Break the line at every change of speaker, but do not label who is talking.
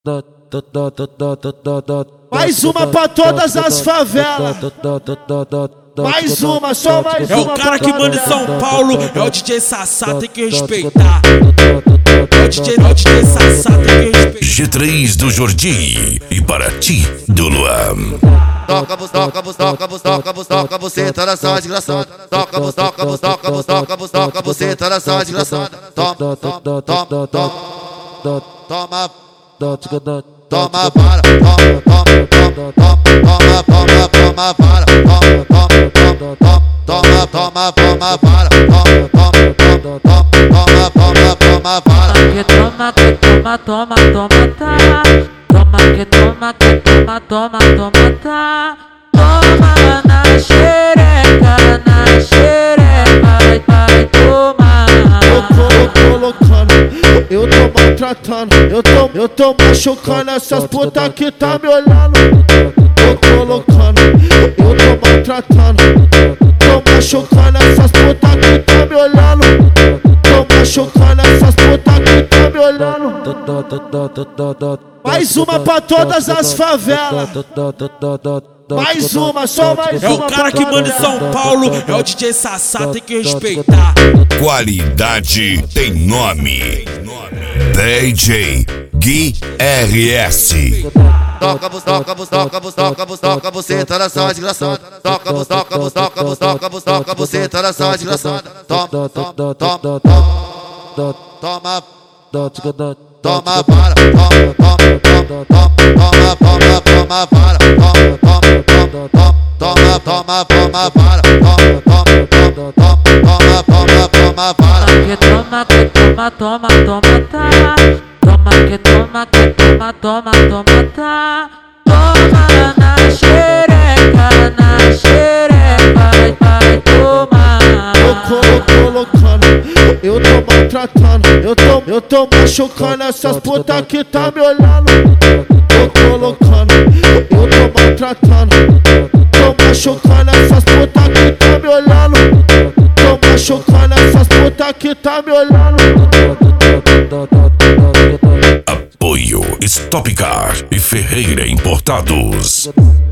Mais uma pra todas as favelas. Mais uma, só mais uma.
É o cara que manda em São Paulo, é o DJ Sassá, tem que respeitar. É o DJ Sassá, tem que respeitar.
G3 do Jordi e para ti do Luan.
Toca você, tá nessa desgraçada. Toca você, tá nessa desgraçada. Toma vara, toma vara,
Toma na xereca, vai tomar.
Eu tô colocando, eu tô maltratando, eu tô machucando essas putas que tá me olhando. Tô colocando, eu tô maltratando, tô machucando essas putas que tá me olhando. Tô machucando essas putas que tá me olhando. Mais uma pra todas as favelas. Mais uma, só mais uma.
É o cara que manda em São Paulo, é o DJ Sassá, tem que respeitar.
Qualidade tem nome. DJ Gui RS.
Toca você, tá nessa desgraçada. Toca você, tá nessa desgraçada. Toma vara, toma vara,
Toma na xereca, vai tomar.
Eu tô colocando, eu tô maltratando, eu tô machucando essas putas que tá me olhando. Tô colocando, eu tô maltratando, tô machucando essas putas que tá me olhando. Tô machucando essas putas que tá me olhando.
Apoio Stop Car e Ferreira Importados.